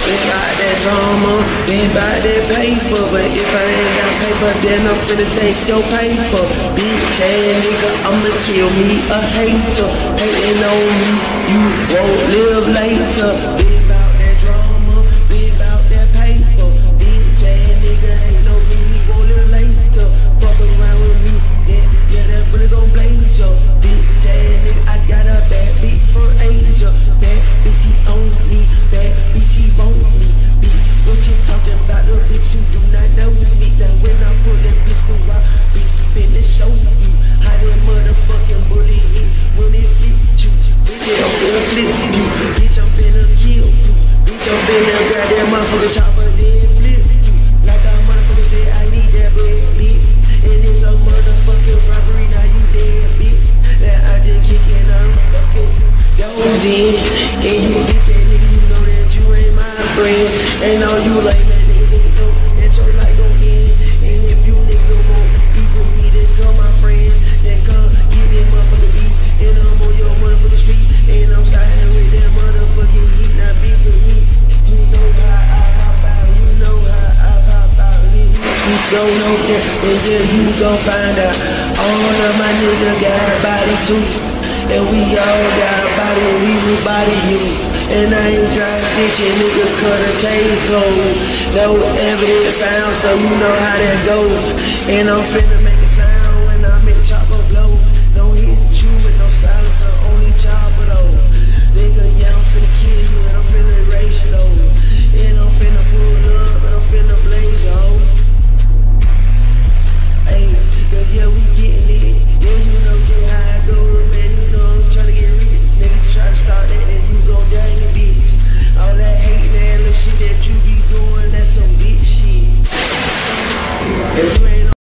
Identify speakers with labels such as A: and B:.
A: Been about that drama, been about that paper. But if I ain't got paper, then I'm finna take your paper. Bitch ass nigga, I'ma kill me a hater. Hating on me, you won't live later. Been about that drama, been about that paper. Bitch ass nigga, ain't no me, he won't live later. Fuck around with me, yeah, that bullet gon' blaze ya. Bitch ass nigga, I got a bad bitch from Asia. Bad bitch, she on me, bad bitch, she want me. Bitch, what you talking about, little bitch, you do not know me. Now when I pull that bitch to rock, bitch, finna show you how that motherfucking bullet hit when it hit you. Bitch, I'm finna flip you, bitch, I'm finna kill you. Bitch, I'm finna grab that motherfucking chopper, then flip you. Like a motherfucker said, I need that bread, bitch. And it's a motherfucking robbery, now you dead, bitch. That I just kicking on fucking goes in. And you bitch ass nigga, you know that you ain't my friend. And all you like that nigga, they know that your life gon' end. And if you nigga won't beef with me, then come my friend. Then come get that motherfucking beef. And I'm on your motherfucking street. And I'm sliding with that motherfucking heat. Not beef with me. You know how I hop out. You know how I pop out. And you don't know that. And yeah, you gon' find out. All of my niggas got body too. And we all got body, we will body you. And I ain't try snitching, nigga, cut a case closed. No evidence found, so you know how that goes. And I'm finna make